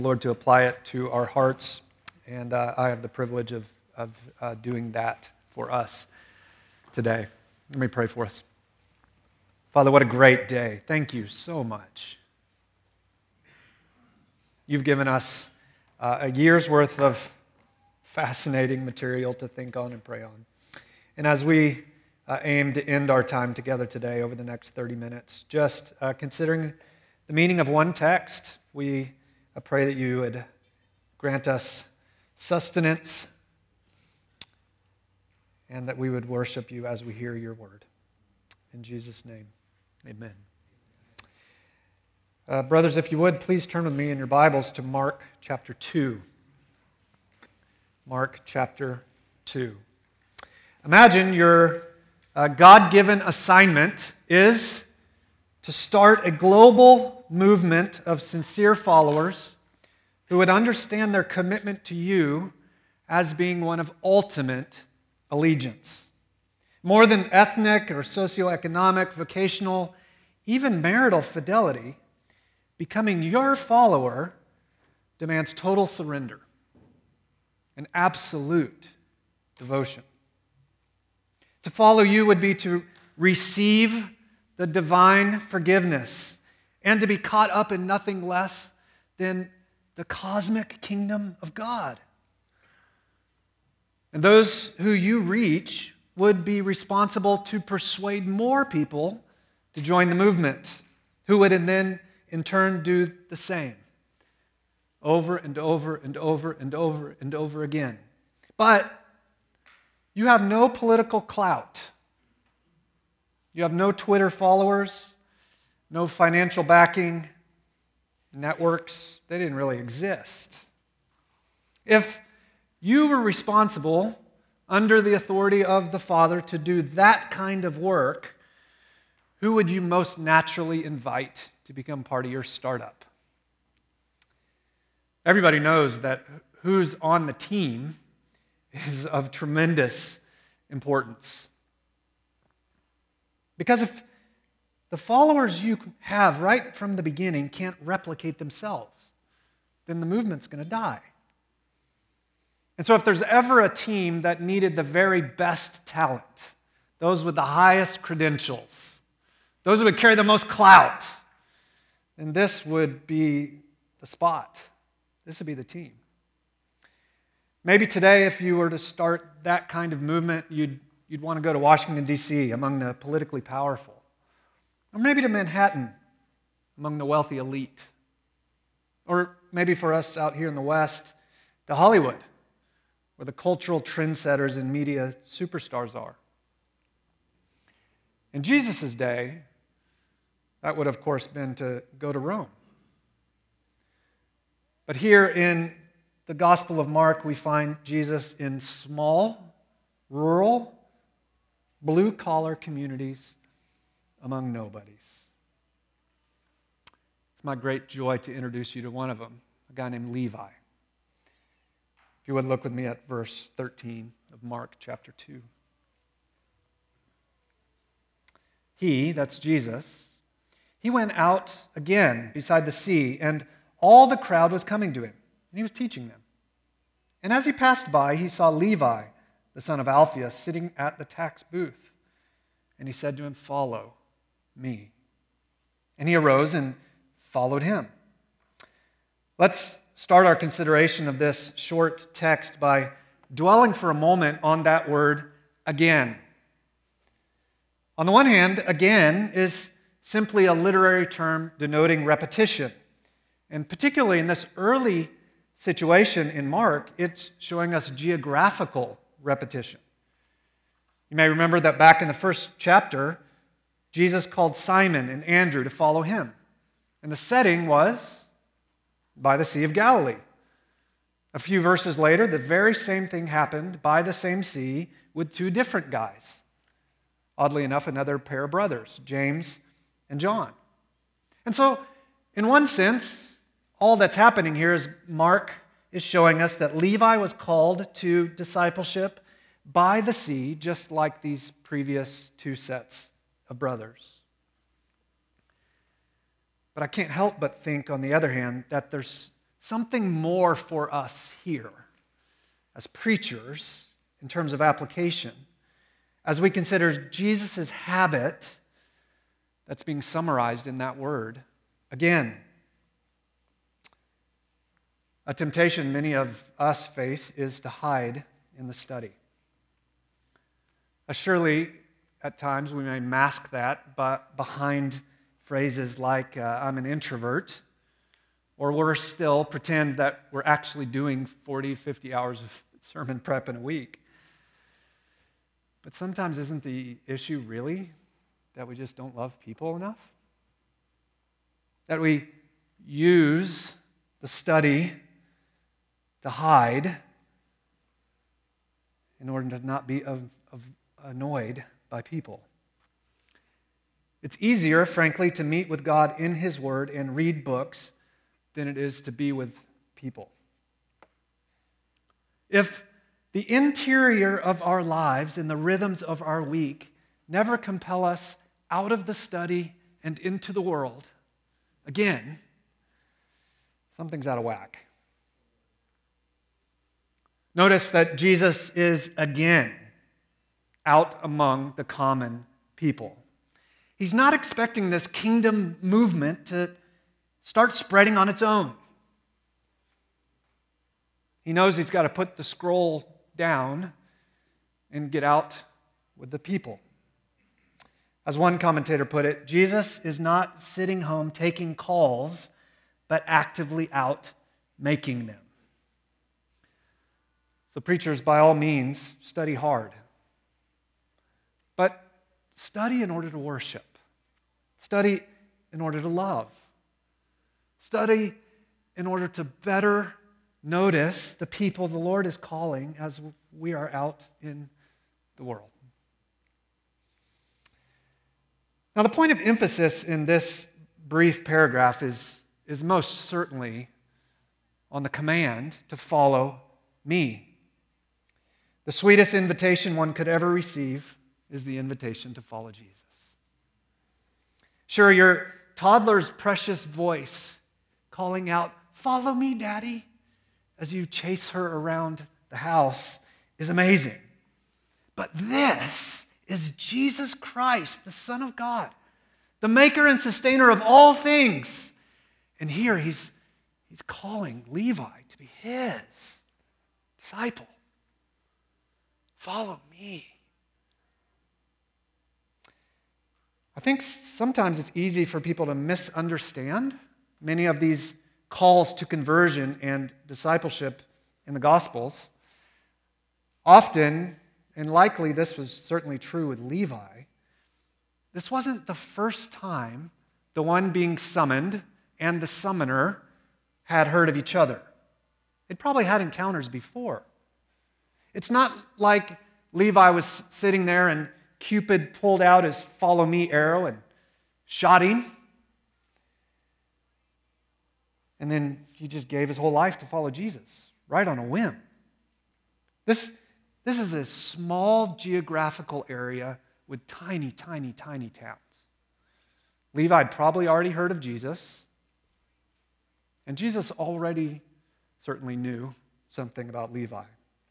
Lord, to apply it to our hearts, and I have the privilege of doing that for us today. Let me pray for us. Father, what a great day. Thank you so much. You've given us a year's worth of fascinating material to think on and pray on. And as we aim to end our time together today over the next 30 minutes, just considering the meaning of one text, I pray that you would grant us sustenance and that we would worship you as we hear your word. In Jesus' name, amen. Brothers, if you would, please turn with me in your Bibles to Mark chapter 2. Mark chapter 2. Imagine your God-given assignment is to start a global movement of sincere followers who would understand their commitment to you as being one of ultimate allegiance. More than ethnic or socioeconomic, vocational, even marital fidelity, becoming your follower demands total surrender and absolute devotion. To follow you would be to receive the divine forgiveness and to be caught up in nothing less than the cosmic kingdom of God. And those who you reach would be responsible to persuade more people to join the movement, who would then in turn do the same over and over and over and over and over again. But you have no political clout. You have no Twitter followers, no financial backing, networks. They didn't really exist. If you were responsible under the authority of the Father to do that kind of work, who would you most naturally invite to become part of your startup? Everybody knows that who's on the team is of tremendous importance. Because if the followers you have right from the beginning can't replicate themselves, then the movement's going to die. And so if there's ever a team that needed the very best talent, those with the highest credentials, those who would carry the most clout, then this would be the spot. This would be the team. Maybe today, if you were to start that kind of movement, you'd want to go to Washington, D.C., among the politically powerful. Or maybe to Manhattan, among the wealthy elite. Or maybe for us out here in the West, to Hollywood, where the cultural trendsetters and media superstars are. In Jesus' day, that would, of course, been to go to Rome. But here in the Gospel of Mark, we find Jesus in small, rural, blue-collar communities among nobodies. It's my great joy to introduce you to one of them, a guy named Levi. If you would look with me at verse 13 of Mark chapter 2. He, that's Jesus, he went out again beside the sea, and all the crowd was coming to him, and he was teaching them. And as he passed by, he saw Levi, the son of Alphaeus, sitting at the tax booth. And he said to him, "Follow me." And he arose and followed him. Let's start our consideration of this short text by dwelling for a moment on that word, again. On the one hand, again is simply a literary term denoting repetition. And particularly in this early situation in Mark, it's showing us geographical repetition. You may remember that back in the first chapter, Jesus called Simon and Andrew to follow him. And the setting was by the Sea of Galilee. A few verses later, the very same thing happened by the same sea with two different guys. Oddly enough, another pair of brothers, James and John. And so, in one sense, all that's happening here is Mark is showing us that Levi was called to discipleship by the sea, just like these previous two sets of brothers. But I can't help but think, on the other hand, that there's something more for us here as preachers in terms of application as we consider Jesus' habit that's being summarized in that word. Again, a temptation many of us face is to hide in the study. Surely, at times, we may mask that but behind phrases like, I'm an introvert, or worse still, pretend that we're actually doing 40, 50 hours of sermon prep in a week. But sometimes isn't the issue really that we just don't love people enough? That we use the study to hide in order to not be annoyed by people. It's easier, frankly, to meet with God in His Word and read books than it is to be with people. If the interior of our lives and the rhythms of our week never compel us out of the study and into the world, again, something's out of whack. Notice that Jesus is again out among the common people. He's not expecting this kingdom movement to start spreading on its own. He knows he's got to put the scroll down and get out with the people. As one commentator put it, Jesus is not sitting home taking calls, but actively out making them. So preachers, by all means, study hard. But study in order to worship. Study in order to love. Study in order to better notice the people the Lord is calling as we are out in the world. Now, the point of emphasis in this brief paragraph is most certainly on the command to follow me. The sweetest invitation one could ever receive is the invitation to follow Jesus. Sure, your toddler's precious voice calling out, "Follow me, Daddy," as you chase her around the house is amazing. But this is Jesus Christ, the Son of God, the maker and sustainer of all things. And here he's calling Levi to be his disciple. Follow me. I think sometimes it's easy for people to misunderstand many of these calls to conversion and discipleship in the Gospels. Often, and likely this was certainly true with Levi, this wasn't the first time the one being summoned and the summoner had heard of each other. They'd probably had encounters before. It's not like Levi was sitting there and Cupid pulled out his follow me arrow and shot him. And then he just gave his whole life to follow Jesus, right on a whim. This is a small geographical area with tiny, tiny, tiny towns. Levi had probably already heard of Jesus, and Jesus already certainly knew something about Levi.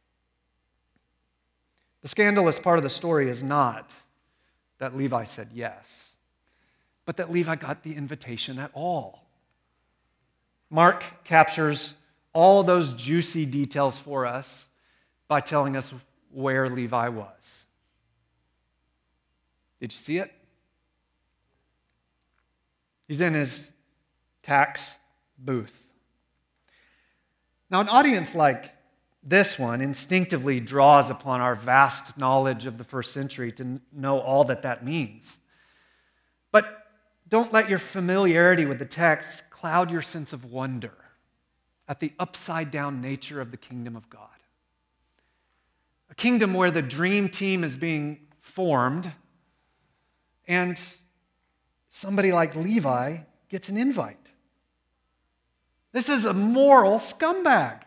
The scandalous part of the story is not that Levi said yes, but that Levi got the invitation at all. Mark captures all those juicy details for us by telling us where Levi was. Did you see it? He's in his tax booth. Now, an audience like this one instinctively draws upon our vast knowledge of the first century to know all that means. But don't let your familiarity with the text cloud your sense of wonder at the upside-down nature of the kingdom of God. A kingdom where the dream team is being formed and somebody like Levi gets an invite. This is a moral scumbag.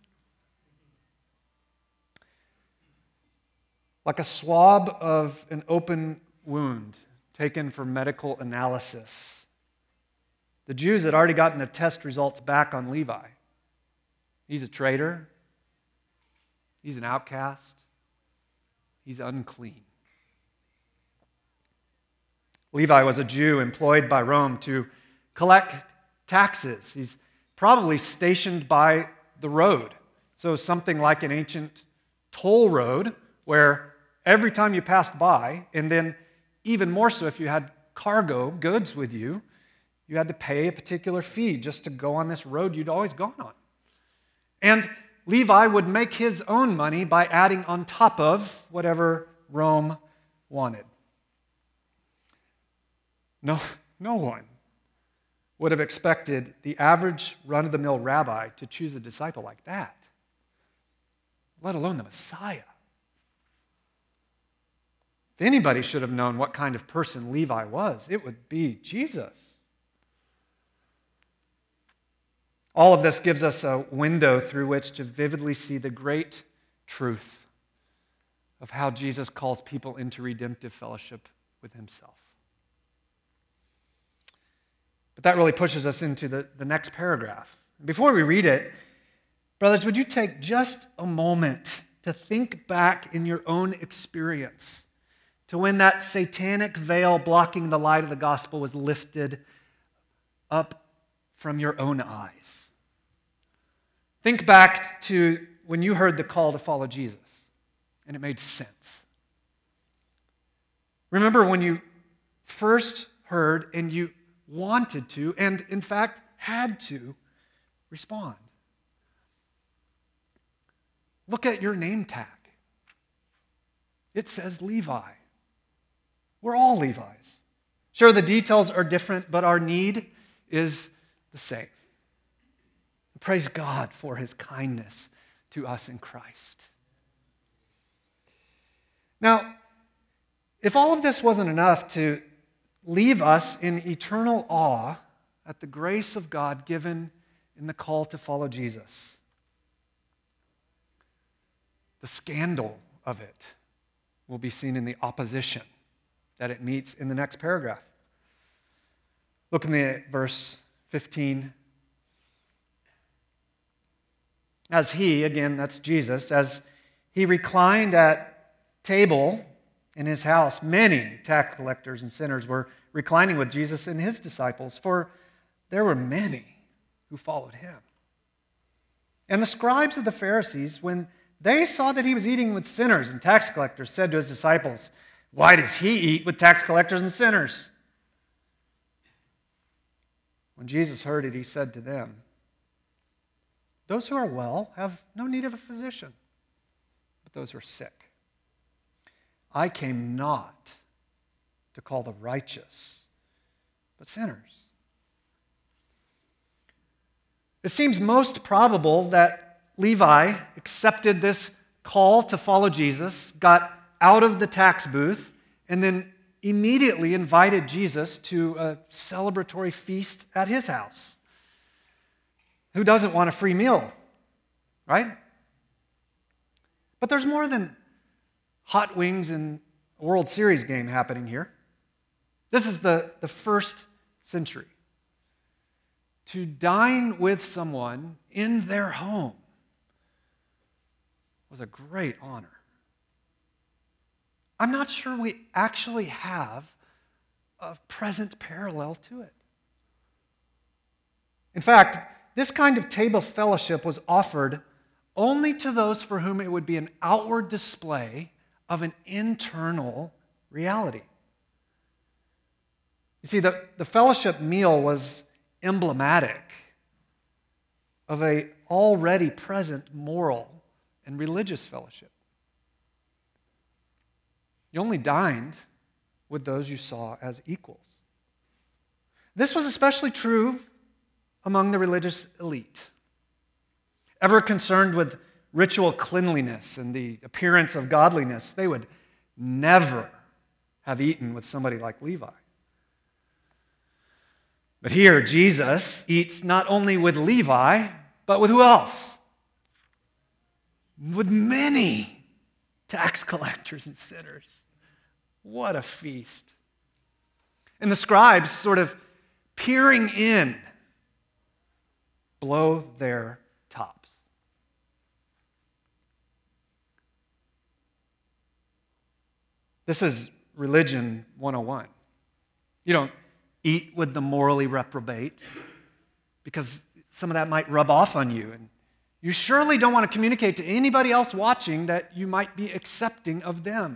Like a swab of an open wound taken for medical analysis. The Jews had already gotten the test results back on Levi. He's a traitor. He's an outcast. He's unclean. Levi was a Jew employed by Rome to collect taxes. He's probably stationed by the road. So something like an ancient toll road where every time you passed by, and then even more so if you had cargo, goods with you, you had to pay a particular fee just to go on this road you'd always gone on. And Levi would make his own money by adding on top of whatever Rome wanted. No one would have expected the average run-of-the-mill rabbi to choose a disciple like that, let alone the Messiah. If anybody should have known what kind of person Levi was, it would be Jesus. All of this gives us a window through which to vividly see the great truth of how Jesus calls people into redemptive fellowship with himself. But that really pushes us into the next paragraph. Before we read it, brothers, would you take just a moment to think back in your own experience to when that satanic veil blocking the light of the gospel was lifted up from your own eyes? Think back to when you heard the call to follow Jesus and it made sense. Remember when you first heard and you wanted to, and in fact had to, respond. Look at your name tag. It says Levi. We're all Levi's. Sure, the details are different, but our need is the same. Praise God for his kindness to us in Christ. Now, if all of this wasn't enough to leave us in eternal awe at the grace of God given in the call to follow Jesus, the scandal of it will be seen in the opposition that it meets in the next paragraph. Look at verse 15. As he, again, that's Jesus, as he reclined at table in his house, many tax collectors and sinners were reclining with Jesus and his disciples, for there were many who followed him. And the scribes of the Pharisees, when they saw that he was eating with sinners and tax collectors, said to his disciples, "Why does he eat with tax collectors and sinners?" When Jesus heard it, he said to them, "Those who are well have no need of a physician, but those who are sick. I came not to call the righteous, but sinners." It seems most probable that Levi accepted this call to follow Jesus, got out of the tax booth, and then immediately invited Jesus to a celebratory feast at his house. Who doesn't want a free meal, right? But there's more than hot wings and a World Series game happening here. This is the first century. To dine with someone in their home was a great honor. I'm not sure we actually have a present parallel to it. In fact, this kind of table fellowship was offered only to those for whom it would be an outward display of an internal reality. You see, the fellowship meal was emblematic of a already present moral and religious fellowship. You only dined with those you saw as equals. This was especially true among the religious elite. Ever concerned with ritual cleanliness and the appearance of godliness, they would never have eaten with somebody like Levi. But here, Jesus eats not only with Levi, but with who else? With many tax collectors and sinners. What a feast. And the scribes, sort of peering in, blow their tops. This is religion 101. You don't eat with the morally reprobate because some of that might rub off on you. And you surely don't want to communicate to anybody else watching that you might be accepting of them.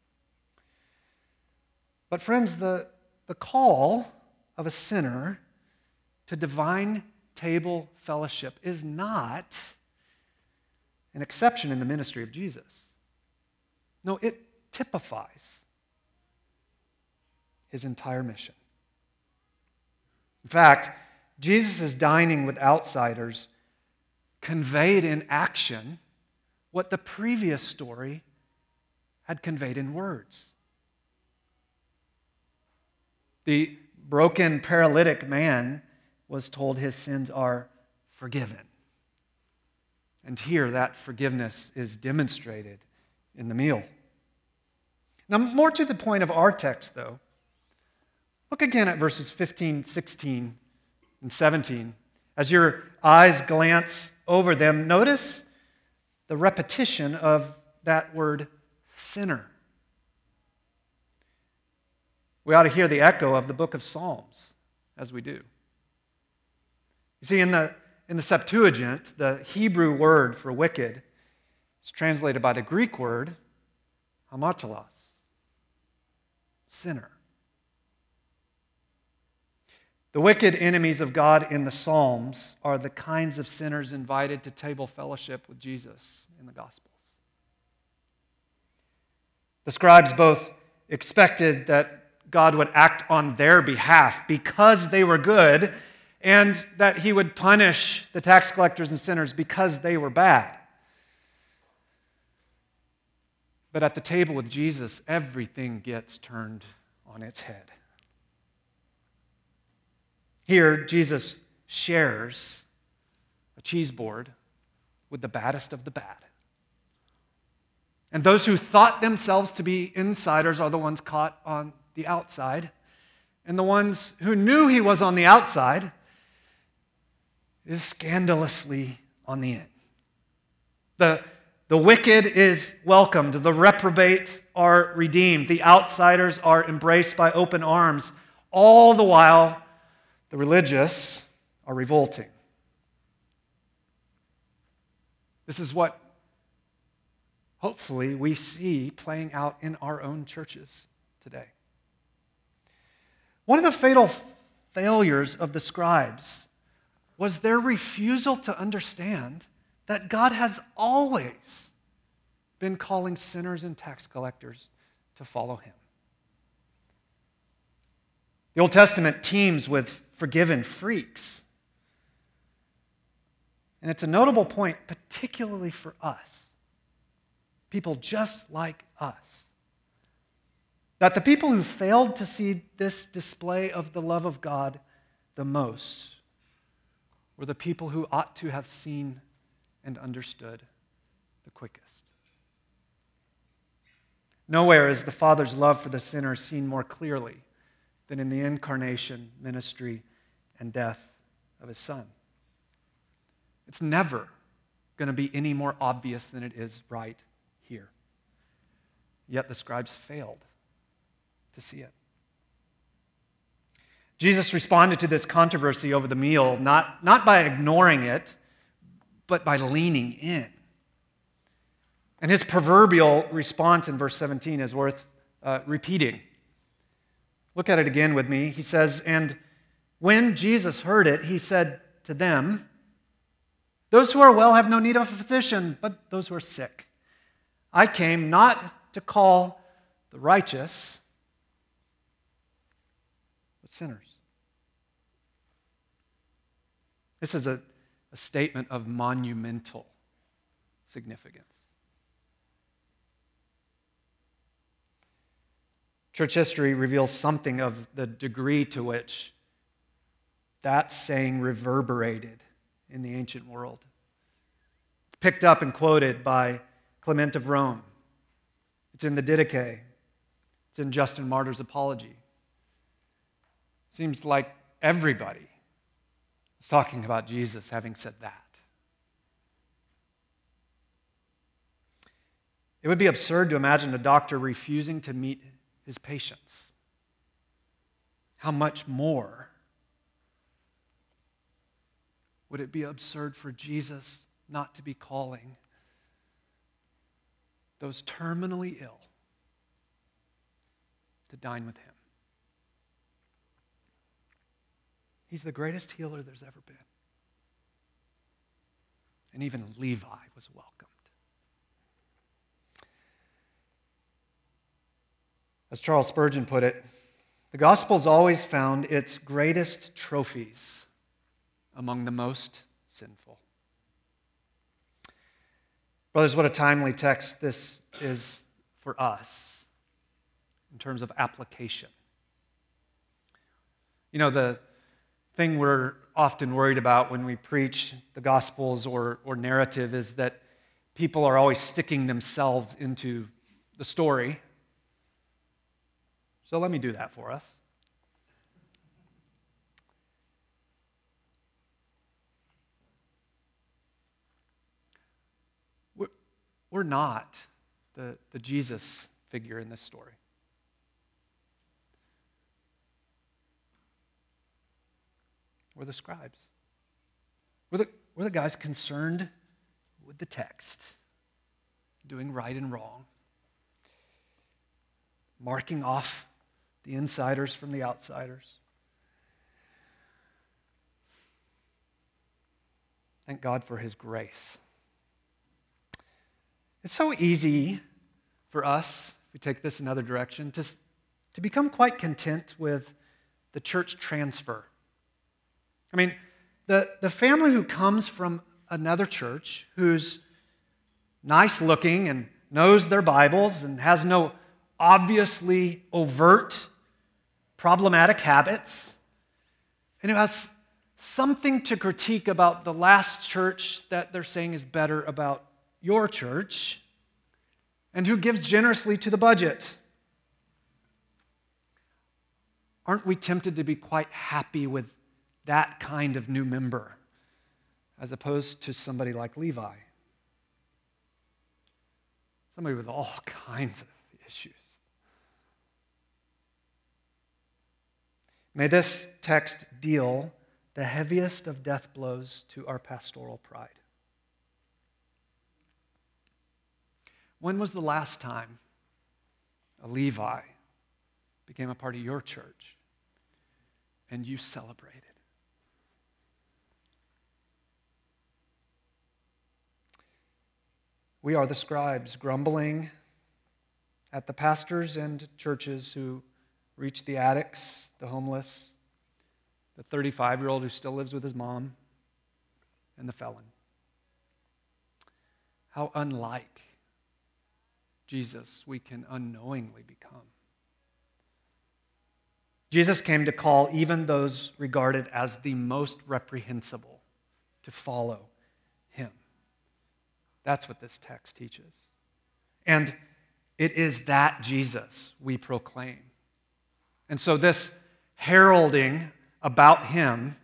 But friends, the call of a sinner to divine table fellowship is not an exception in the ministry of Jesus. No, it typifies his entire mission. In fact, Jesus' dining with outsiders conveyed in action what the previous story had conveyed in words. The broken paralytic man was told his sins are forgiven. And here that forgiveness is demonstrated in the meal. Now, more to the point of our text, though, look again at verses 15, 16, and 17. As your eyes glance over them, notice the repetition of that word sinner. We ought to hear the echo of the book of Psalms as we do. You see, in the Septuagint, the Hebrew word for wicked is translated by the Greek word hamartolos, sinner. The wicked enemies of God in the Psalms are the kinds of sinners invited to table fellowship with Jesus in the Gospels. The scribes both expected that God would act on their behalf because they were good, and that he would punish the tax collectors and sinners because they were bad. But at the table with Jesus, everything gets turned on its head. Here, Jesus shares a cheese board with the baddest of the bad. And those who thought themselves to be insiders are the ones caught on the outside. And the ones who knew he was on the outside is scandalously on the in. The wicked is welcomed. The reprobate are redeemed. The outsiders are embraced by open arms. All the while, the religious are revolting. This is what hopefully we see playing out in our own churches today. One of the fatal failures of the scribes was their refusal to understand that God has always been calling sinners and tax collectors to follow him. The Old Testament teems with forgiven freaks. And it's a notable point, particularly for us, people just like us, that the people who failed to see this display of the love of God the most were the people who ought to have seen and understood the quickest. Nowhere is the Father's love for the sinner seen more clearly than in the incarnation, ministry, and death of his Son. It's never going to be any more obvious than it is right here. Yet the scribes failed to see it. Jesus responded to this controversy over the meal not by ignoring it, but by leaning in. And his proverbial response in verse 17 is worth repeating. Look at it again with me. He says, "And when Jesus heard it, he said to them, 'Those who are well have no need of a physician, but those who are sick. I came not to call the righteous, but sinners.'" This is a statement of monumental significance. Church history reveals something of the degree to which that saying reverberated in the ancient world. It's picked up and quoted by Clement of Rome. It's in the Didache. It's in Justin Martyr's Apology. Seems like everybody is talking about Jesus having said that. It would be absurd to imagine a doctor refusing to meet his patients. How much more would it be absurd for Jesus not to be calling those terminally ill to dine with him? He's the greatest healer there's ever been. And even Levi was welcomed. As Charles Spurgeon put it, the gospel's always found its greatest trophies among the most sinful. Brothers, what a timely text this is for us in terms of application. You know, the thing we're often worried about when we preach the Gospels or narrative is that people are always sticking themselves into the story. So let me do that for us. We're not the Jesus figure in this story. We're the scribes. We're the guys concerned with the text, doing right and wrong, marking off the insiders from the outsiders. Thank God for his grace. It's so easy for us, if we take this another direction, to become quite content with the church transfer. I mean, the family who comes from another church, who's nice looking and knows their Bibles and has no obviously overt problematic habits, and who has something to critique about the last church that they're saying is better about your church, and who gives generously to the budget. Aren't we tempted to be quite happy with that kind of new member as opposed to somebody like Levi? Somebody with all kinds of issues. May this text deal the heaviest of death blows to our pastoral pride. When was the last time a Levi became a part of your church and you celebrated? We are the scribes, grumbling at the pastors and churches who reach the addicts, the homeless, the 35-year-old who still lives with his mom, and the felon. How unlike Jesus we can unknowingly become. Jesus came to call even those regarded as the most reprehensible to follow him. That's what this text teaches. And it is that Jesus we proclaim. And so this heralding about him,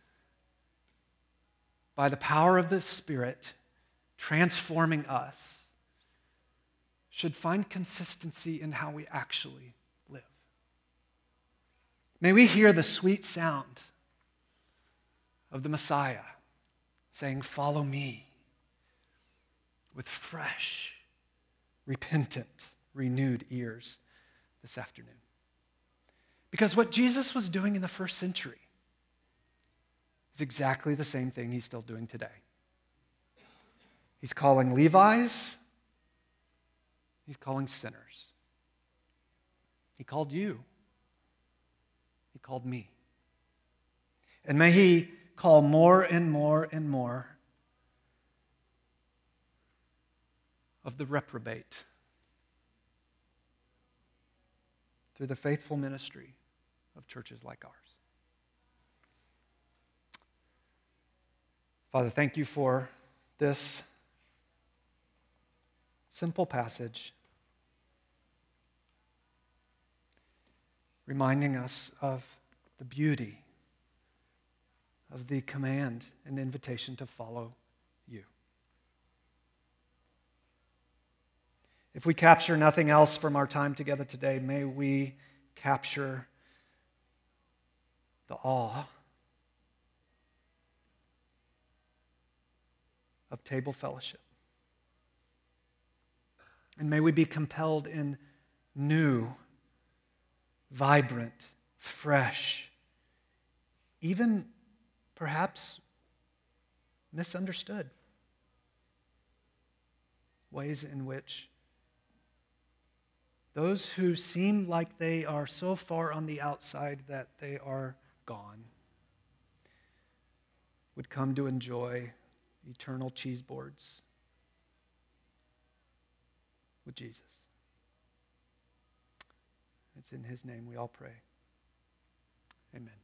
by the power of the Spirit transforming us, should find consistency in how we actually live. May we hear the sweet sound of the Messiah saying, "Follow me," with fresh, repentant, renewed ears this afternoon. Because what Jesus was doing in the first century is exactly the same thing he's still doing today. He's calling Levi's, he's calling sinners. He called you. He called me. And may he call more and more and more of the reprobate through the faithful ministry of churches like ours. Father, thank you for this simple passage reminding us of the beauty of the command and invitation to follow you. If we capture nothing else from our time together today, may we capture the awe of table fellowship. And may we be compelled in new, vibrant, fresh, even perhaps misunderstood ways in which those who seem like they are so far on the outside that they are gone would come to enjoy eternal cheese boards with Jesus. It's in his name we all pray. Amen.